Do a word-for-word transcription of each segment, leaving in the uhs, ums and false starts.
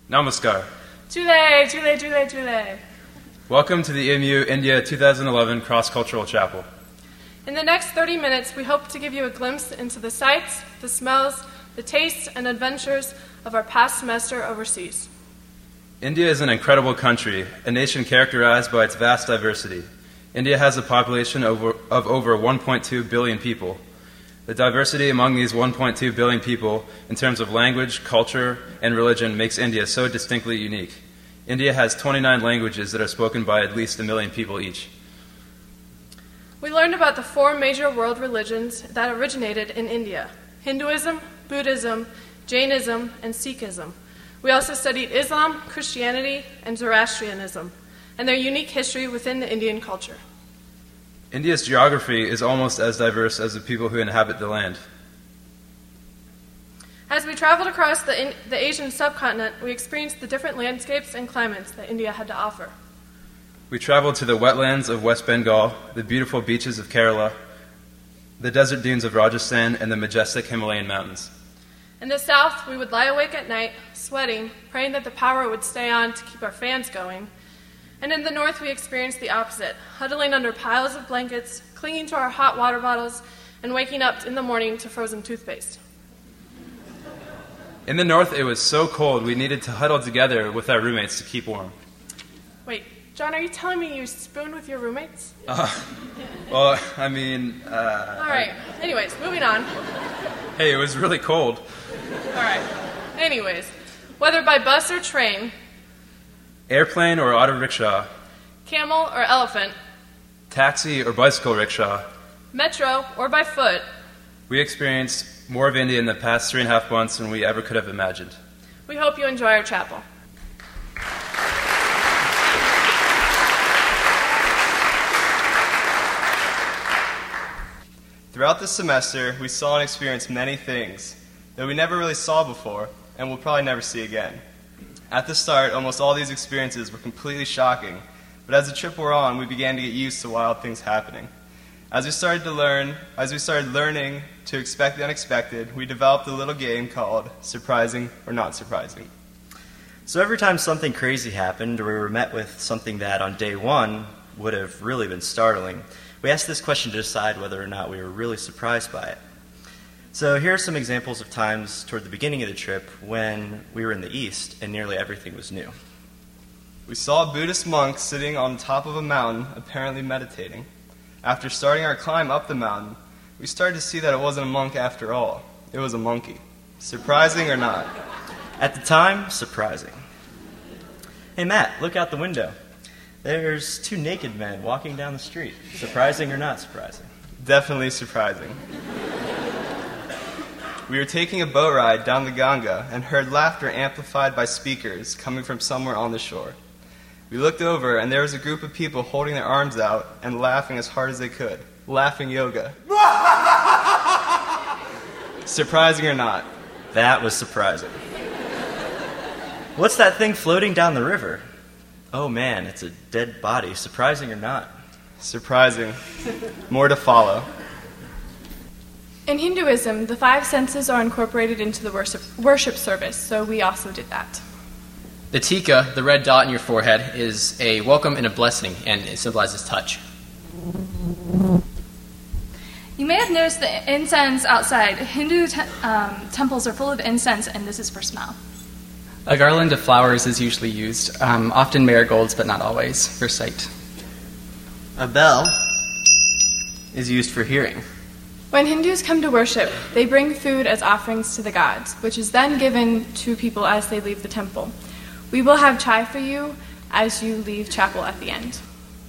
Namaskar. Chule, chule, chule, chule. Welcome to the E M U India twenty eleven Cross-Cultural Chapel. In the next thirty minutes, we hope to give you a glimpse into the sights, the smells, the tastes, and adventures of our past semester overseas. India is an incredible country, a nation characterized by its vast diversity. India has a population of over, of over one point two billion people. The diversity among these one point two billion people in terms of language, culture, and religion makes India so distinctly unique. India has twenty-nine languages that are spoken by at least a million people each. We learned about the four major world religions that originated in India: Hinduism, Buddhism, Jainism, and Sikhism. We also studied Islam, Christianity, and Zoroastrianism, and their unique history within the Indian culture. India's geography is almost as diverse as the people who inhabit the land. As we traveled across the, in, the Asian subcontinent, we experienced the different landscapes and climates that India had to offer. We traveled to the wetlands of West Bengal, the beautiful beaches of Kerala, the desert dunes of Rajasthan, and the majestic Himalayan mountains. In the south, we would lie awake at night, sweating, praying that the power would stay on to keep our fans going. And in the north, we experienced the opposite, huddling under piles of blankets, clinging to our hot water bottles, and waking up in the morning to frozen toothpaste. In the north, it was so cold we needed to huddle together with our roommates to keep warm. Wait, John, are you telling me you spooned with your roommates? Uh, well, I mean... Uh, All right. I... Anyways, moving on. Hey, it was really cold. All right. Anyways, whether by bus or train, airplane or auto rickshaw, camel or elephant, taxi or bicycle rickshaw, metro or by foot, we experienced more of India in the past three and a half months than we ever could have imagined. We hope you enjoy our chapel. Throughout this semester, we saw and experienced many things that we never really saw before and will probably never see again. At the start, almost all these experiences were completely shocking, but as the trip wore on, we began to get used to wild things happening. As we started to learn, as we started learning to expect the unexpected, we developed a little game called Surprising or Not Surprising. So every time something crazy happened, or we were met with something that on day one would have really been startling, we asked this question to decide whether or not we were really surprised by it. So here are some examples of times toward the beginning of the trip when we were in the East and nearly everything was new. We saw a Buddhist monk sitting on top of a mountain, apparently meditating. After starting our climb up the mountain, we started to see that it wasn't a monk after all. It was a monkey. Surprising or not? At the time, surprising. Hey Matt, look out the window. There's two naked men walking down the street. Surprising or not surprising? Definitely surprising. We were taking a boat ride down the Ganga and heard laughter amplified by speakers coming from somewhere on the shore. We looked over and there was a group of people holding their arms out and laughing as hard as they could. Laughing yoga. Surprising or not? That was surprising. What's that thing floating down the river? Oh man, it's a dead body. Surprising or not? Surprising. More to follow. In Hinduism, the five senses are incorporated into the worship, worship service, so we also did that. The tika, the red dot in your forehead, is a welcome and a blessing, and it symbolizes touch. You may have noticed the incense outside. Hindu te- um, temples are full of incense, and this is for smell. A garland of flowers is usually used, um, often marigolds, but not always, for sight. A bell is used for hearing. When Hindus come to worship, they bring food as offerings to the gods, which is then given to people as they leave the temple. We will have chai for you as you leave chapel at the end.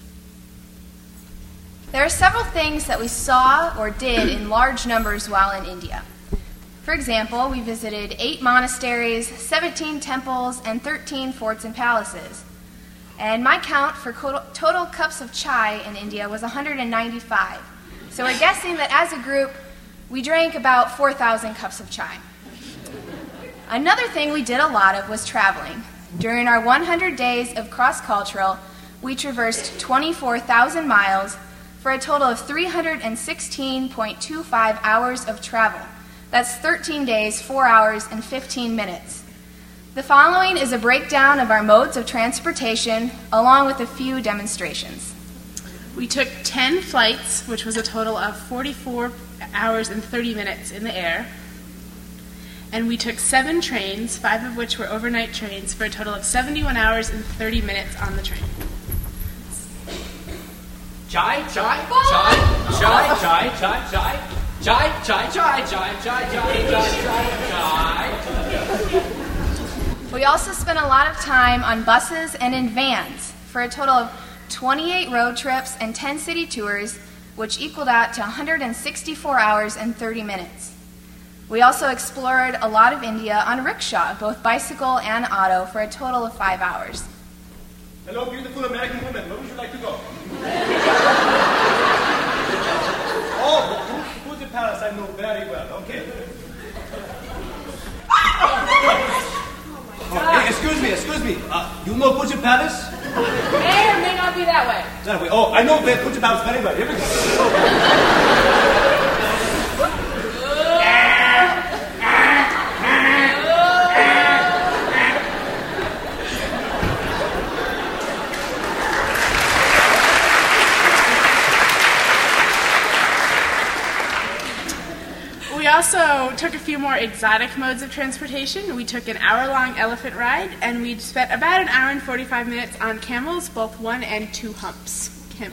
There are several things that we saw or did in large numbers while in India. For example, we visited eight monasteries, seventeen temples, and thirteen forts and palaces. And my count for total cups of chai in India was one hundred ninety-five. So we're guessing that as a group, we drank about four thousand cups of chai. Another thing we did a lot of was traveling. During our one hundred days of cross-cultural, we traversed twenty-four thousand miles for a total of three hundred sixteen point two five hours of travel. That's thirteen days, four hours, and fifteen minutes. The following is a breakdown of our modes of transportation, along with a few demonstrations. We took ten flights, which was a total of forty-four hours and thirty minutes in the air. And we took seven trains, five of which were overnight trains, for a total of seventy-one hours and thirty minutes on the train. Chai, chai, chai, chai, chai, chai, chai, chai, chai, chai, chai, chai, chai, chai, chai. We also spent a lot of time on buses and in vans for a total of twenty-eight road trips and ten city tours, which equaled out to one hundred sixty-four hours and thirty minutes. We also explored a lot of India on rickshaw, both bicycle and auto, for a total of five hours. Hello, beautiful American woman. Where would you like to go? Oh, Fuji Palace, I know very well. Okay. Oh, hey, excuse me, excuse me. Uh, you know Fuji Palace? May or may not be that way. That way. Oh, I know Fuji Palace very well. Here we go. We also took a few more exotic modes of transportation. We took an hour-long elephant ride, and we spent about an hour and forty-five minutes on camels, both one and two humps. Kim.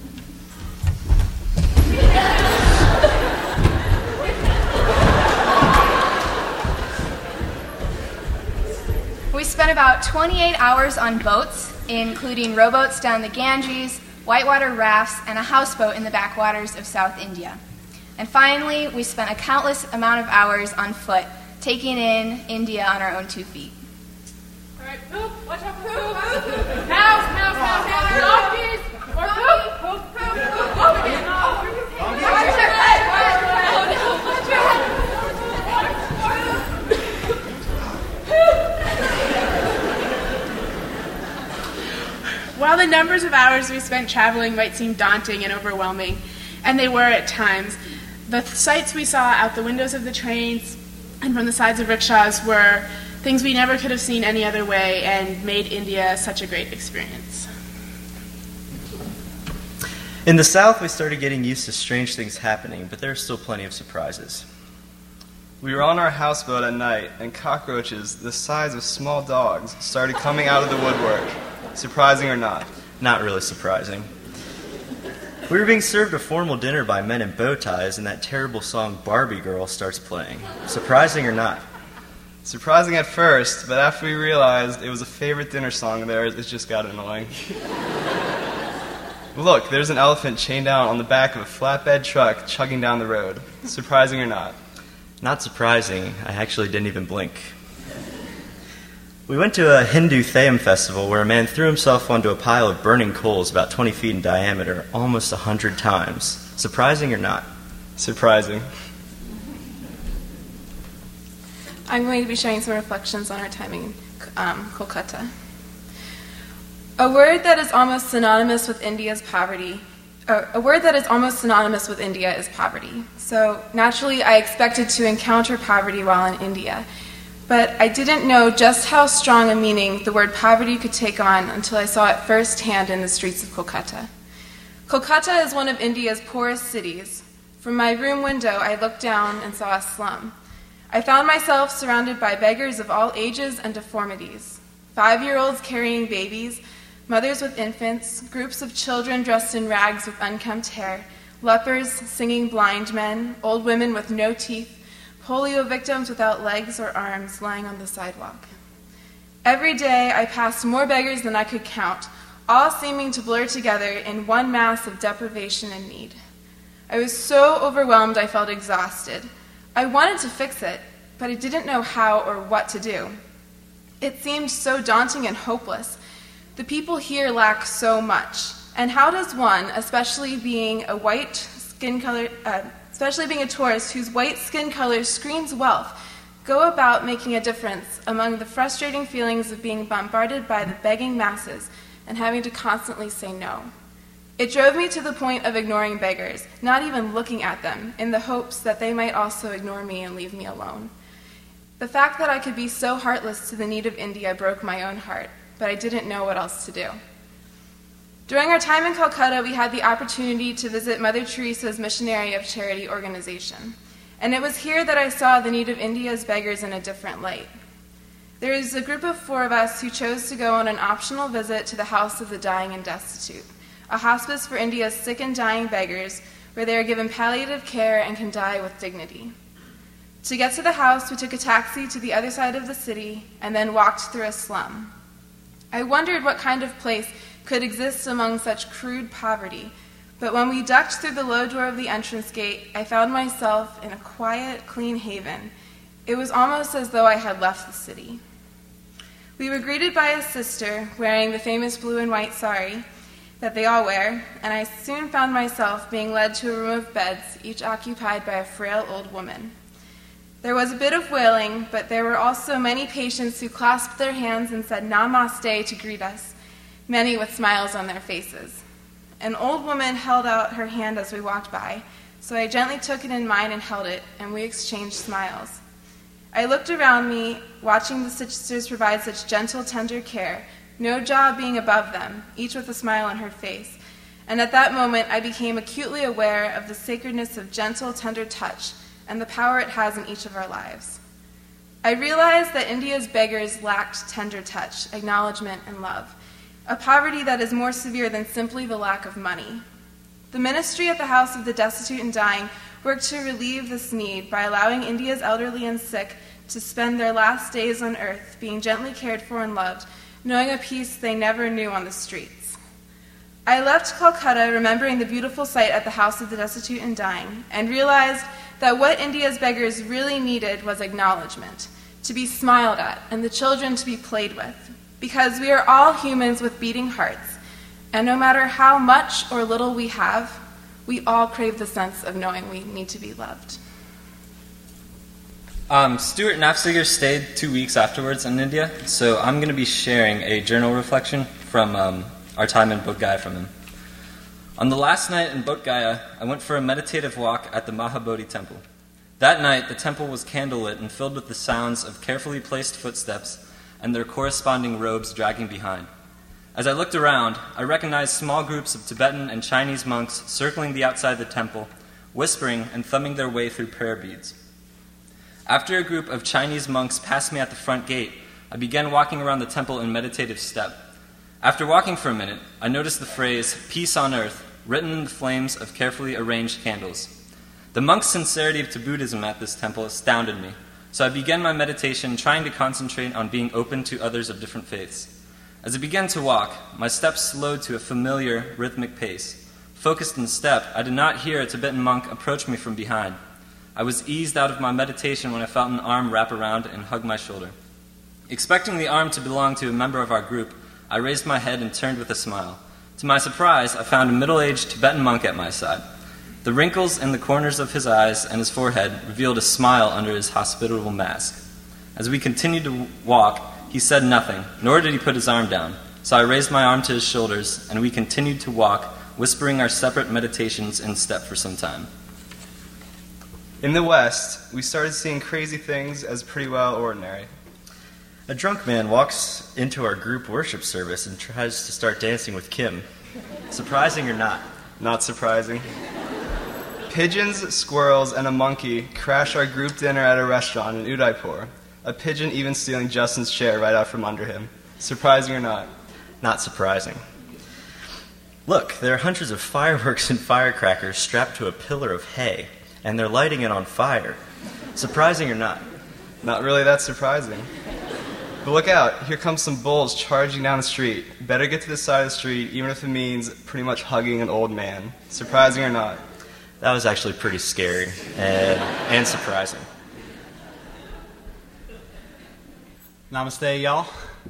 We spent about twenty-eight hours on boats, including rowboats down the Ganges, whitewater rafts, and a houseboat in the backwaters of South India. And finally, we spent a countless amount of hours on foot, taking in India on our own two feet. All right, poop. Watch out for poop. Mouse, mouse, mouse, mouse. Donkeys. Or poop. Poop, poop, poop. Poop again. Oh, watch your head. Oh, no. Watch your While the numbers of hours we spent traveling might seem daunting and overwhelming, and they were at times, the sights we saw out the windows of the trains and from the sides of rickshaws were things we never could have seen any other way and made India such a great experience. In the South, we started getting used to strange things happening, but there are still plenty of surprises. We were on our houseboat at night, and cockroaches the size of small dogs started coming out of the woodwork. Surprising or not? Not really surprising. We were being served a formal dinner by men in bow ties, and that terrible song Barbie Girl starts playing. Surprising or not? Surprising at first, but after we realized it was a favorite dinner song of theirs, it just got annoying. Look, there's an elephant chained down on the back of a flatbed truck chugging down the road. Surprising or not? Not surprising. I actually didn't even blink. We went to a Hindu Theyyam festival where a man threw himself onto a pile of burning coals about twenty feet in diameter almost a hundred times. Surprising or not? Surprising. I'm going to be sharing some reflections on our time in um, Kolkata. A word that is almost synonymous with India's poverty. Uh, a word that is almost synonymous with India is poverty. So naturally, I expected to encounter poverty while in India. But I didn't know just how strong a meaning the word poverty could take on until I saw it firsthand in the streets of Kolkata. Kolkata is one of India's poorest cities. From my room window, I looked down and saw a slum. I found myself surrounded by beggars of all ages and deformities. Five-year-olds carrying babies, mothers with infants, groups of children dressed in rags with unkempt hair, lepers, singing blind men, old women with no teeth, polio victims without legs or arms lying on the sidewalk. Every day I passed more beggars than I could count, all seeming to blur together in one mass of deprivation and need. I was so overwhelmed I felt exhausted. I wanted to fix it, but I didn't know how or what to do. It seemed so daunting and hopeless. The people here lack so much, and how does one, especially being a white skin color, uh, especially being a tourist whose white skin color screams wealth, go about making a difference among the frustrating feelings of being bombarded by the begging masses and having to constantly say no? It drove me to the point of ignoring beggars, not even looking at them, in the hopes that they might also ignore me and leave me alone. The fact that I could be so heartless to the need of India broke my own heart, but I didn't know what else to do. During our time in Calcutta, we had the opportunity to visit Mother Teresa's Missionary of Charity organization, and it was here that I saw the need of India's beggars in a different light. There is a group of four of us who chose to go on an optional visit to the House of the Dying and Destitute, a hospice for India's sick and dying beggars where they are given palliative care and can die with dignity. To get to the house, we took a taxi to the other side of the city and then walked through a slum. I wondered what kind of place could exist among such crude poverty, but when we ducked through the low door of the entrance gate, I found myself in a quiet, clean haven. It was almost as though I had left the city. We were greeted by a sister wearing the famous blue and white sari that they all wear, and I soon found myself being led to a room of beds, each occupied by a frail old woman. There was a bit of wailing, but there were also many patients who clasped their hands and said namaste to greet us, many with smiles on their faces. An old woman held out her hand as we walked by, so I gently took it in mine and held it, and we exchanged smiles. I looked around me, watching the sisters provide such gentle, tender care, no job being above them, each with a smile on her face, and at that moment I became acutely aware of the sacredness of gentle, tender touch and the power it has in each of our lives. I realized that India's beggars lacked tender touch, acknowledgement, and love, a poverty that is more severe than simply the lack of money. The ministry at the House of the Destitute and Dying worked to relieve this need by allowing India's elderly and sick to spend their last days on earth being gently cared for and loved, knowing a peace they never knew on the streets. I left Calcutta remembering the beautiful sight at the House of the Destitute and Dying, and realized that what India's beggars really needed was acknowledgement, to be smiled at, and the children to be played with, because we are all humans with beating hearts, and no matter how much or little we have, we all crave the sense of knowing we need to be loved. Um, Stuart Knapziger stayed two weeks afterwards in India, so I'm going to be sharing a journal reflection from um, our time in Bodh Gaya from him. On the last night in Bodh Gaya, I went for a meditative walk at the Mahabodhi temple. That night, the temple was candlelit and filled with the sounds of carefully placed footsteps and their corresponding robes dragging behind. As I looked around, I recognized small groups of Tibetan and Chinese monks circling the outside of the temple, whispering and thumbing their way through prayer beads. After a group of Chinese monks passed me at the front gate, I began walking around the temple in meditative step. After walking for a minute, I noticed the phrase, "Peace on Earth," written in the flames of carefully arranged candles. The monks' sincerity to Buddhism at this temple astounded me, so I began my meditation trying to concentrate on being open to others of different faiths. As I began to walk, my steps slowed to a familiar, rhythmic pace. Focused in step, I did not hear a Tibetan monk approach me from behind. I was eased out of my meditation when I felt an arm wrap around and hug my shoulder. Expecting the arm to belong to a member of our group, I raised my head and turned with a smile. To my surprise, I found a middle-aged Tibetan monk at my side. The wrinkles in the corners of his eyes and his forehead revealed a smile under his hospitable mask. As we continued to walk, he said nothing, nor did he put his arm down, so I raised my arm to his shoulders, and we continued to walk, whispering our separate meditations in step for some time. In the West, we started seeing crazy things as pretty well ordinary. A drunk man walks into our group worship service and tries to start dancing with Kim. Surprising or not? Not surprising. Pigeons, squirrels, and a monkey crash our group dinner at a restaurant in Udaipur. A pigeon even stealing Justin's chair right out from under him. Surprising or not? Not surprising. Look, there are hundreds of fireworks and firecrackers strapped to a pillar of hay, and they're lighting it on fire. Surprising or not? Not really that surprising. But look out, here comes some bulls charging down the street. Better get to the side of the street, even if it means pretty much hugging an old man. Surprising or not? That was actually pretty scary and, and surprising. Namaste, y'all.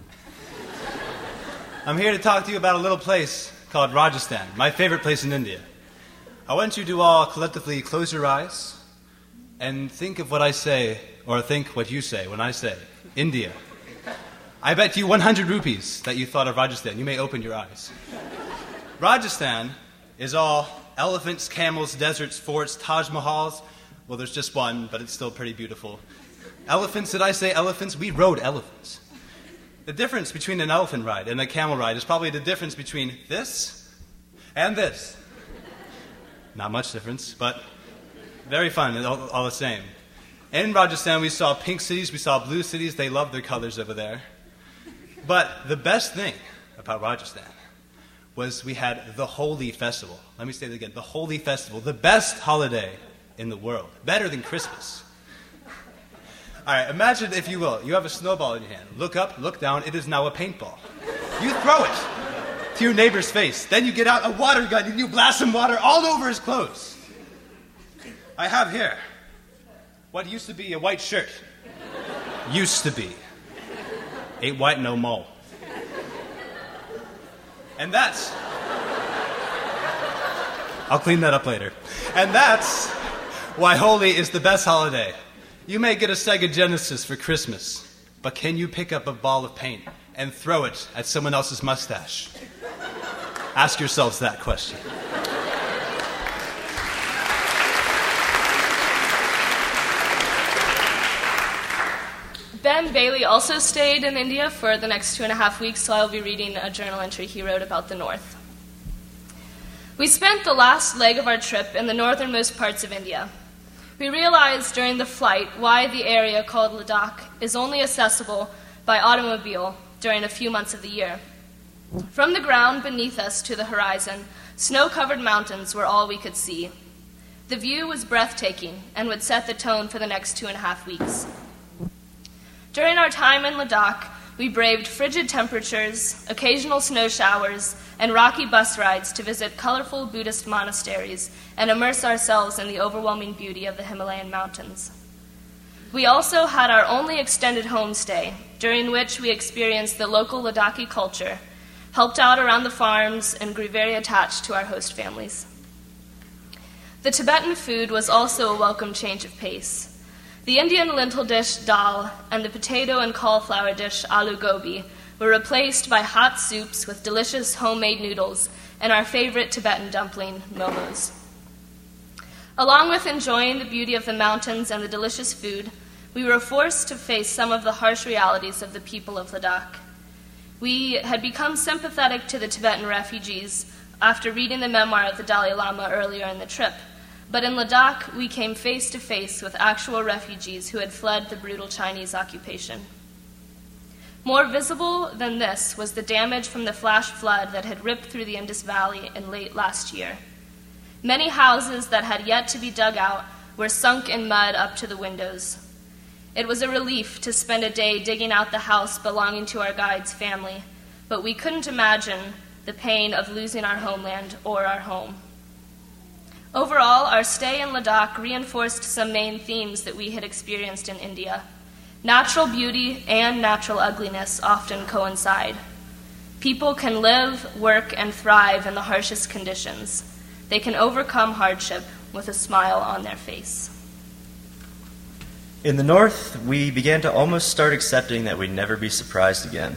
I'm here to talk to you about a little place called Rajasthan, my favorite place in India. I want you to all collectively close your eyes and think of what I say, or think what you say when I say India. I bet you one hundred rupees that you thought of Rajasthan. You may open your eyes. Rajasthan is all elephants, camels, deserts, forts, Taj Mahals. Well, there's just one, but it's still pretty beautiful. Elephants, did I say elephants? We rode elephants. The difference between an elephant ride and a camel ride is probably the difference between this and this. Not much difference, but very fun, all, all the same. In Rajasthan, we saw pink cities, we saw blue cities. They love their colors over there. But the best thing about Rajasthan was we had the Holi Festival. Let me say it again, the Holi Festival, the best holiday in the world, better than Christmas. All right, imagine, if you will, you have a snowball in your hand. Look up, look down, it is now a paintball. You throw it to your neighbor's face. Then you get out a water gun and you blast some water all over his clothes. I have here what used to be a white shirt. Used to be. Ain't white no more. And that's... I'll clean that up later. And that's why Holi is the best holiday. You may get a Sega Genesis for Christmas, but can you pick up a ball of paint and throw it at someone else's mustache? Ask yourselves that question. Ben Bailey also stayed in India for the next two and a half weeks, so I'll be reading a journal entry he wrote about the North. We spent the last leg of our trip in the northernmost parts of India. We realized during the flight why the area called Ladakh is only accessible by automobile during a few months of the year. From the ground beneath us to the horizon, snow-covered mountains were all we could see. The view was breathtaking and would set the tone for the next two and a half weeks. During our time in Ladakh, we braved frigid temperatures, occasional snow showers, and rocky bus rides to visit colorful Buddhist monasteries and immerse ourselves in the overwhelming beauty of the Himalayan mountains. We also had our only extended homestay, during which we experienced the local Ladakhi culture, helped out around the farms, and grew very attached to our host families. The Tibetan food was also a welcome change of pace. The Indian lentil dish dal and the potato and cauliflower dish aloo gobi were replaced by hot soups with delicious homemade noodles and our favorite Tibetan dumpling, momos. Along with enjoying the beauty of the mountains and the delicious food, we were forced to face some of the harsh realities of the people of Ladakh. We had become sympathetic to the Tibetan refugees after reading the memoir of the Dalai Lama earlier in the trip, but in Ladakh, we came face to face with actual refugees who had fled the brutal Chinese occupation. More visible than this was the damage from the flash flood that had ripped through the Indus Valley in late last year. Many houses that had yet to be dug out were sunk in mud up to the windows. It was a relief to spend a day digging out the house belonging to our guide's family, but we couldn't imagine the pain of losing our homeland or our home. Overall, our stay in Ladakh reinforced some main themes that we had experienced in India. Natural beauty and natural ugliness often coincide. People can live, work, and thrive in the harshest conditions. They can overcome hardship with a smile on their face. In the North, we began to almost start accepting that we'd never be surprised again.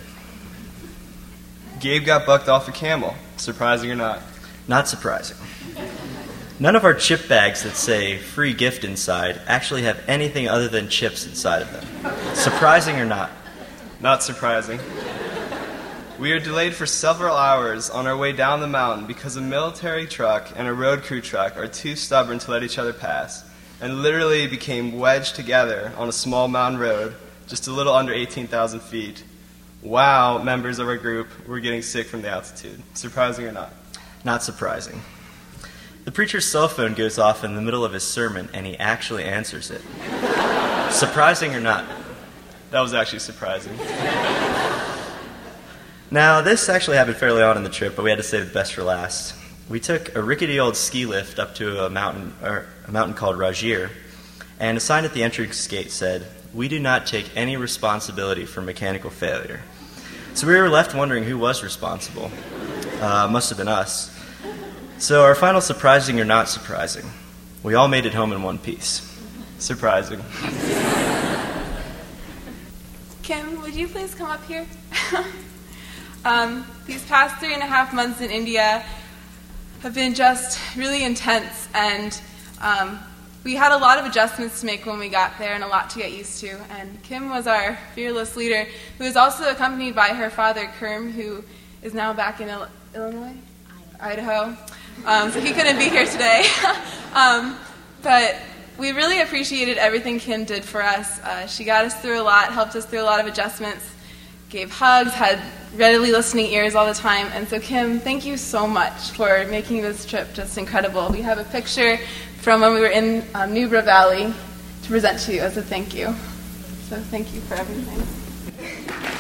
Gabe got bucked off a camel, surprising or not. Not surprising. None of our chip bags that say free gift inside actually have anything other than chips inside of them. Surprising or not? Not surprising. We are delayed for several hours on our way down the mountain because a military truck and a road crew truck are too stubborn to let each other pass, and literally became wedged together on a small mountain road just a little under eighteen thousand feet. Wow, members of our group were getting sick from the altitude. Surprising or not? Not surprising. The preacher's cell phone goes off in the middle of his sermon, and he actually answers it. Surprising or not? That was actually surprising. Now, this actually happened fairly on in the trip, but we had to save the best for last. We took a rickety old ski lift up to a mountain, or a mountain called Rajir, and a sign at the entrance gate said, "We do not take any responsibility for mechanical failure." So we were left wondering who was responsible. Uh, must have been us. So our final surprising or not surprising, we all made it home in one piece. Surprising. Kim, would you please come up here? um, these past three and a half months in India have been just really intense, and um, We had a lot of adjustments to make when we got there and a lot to get used to. And Kim was our fearless leader, who is also accompanied by her father, Kerm, who is now back in Il- Illinois? Idaho. Um, so he couldn't be here today. um, but we really appreciated everything Kim did for us. Uh, she got us through a lot, helped us through a lot of adjustments, gave hugs, had readily listening ears all the time. And so, Kim, thank you so much for making this trip just incredible. We have a picture from when we were in um, Nubra Valley to present to you as a thank you. So thank you for everything.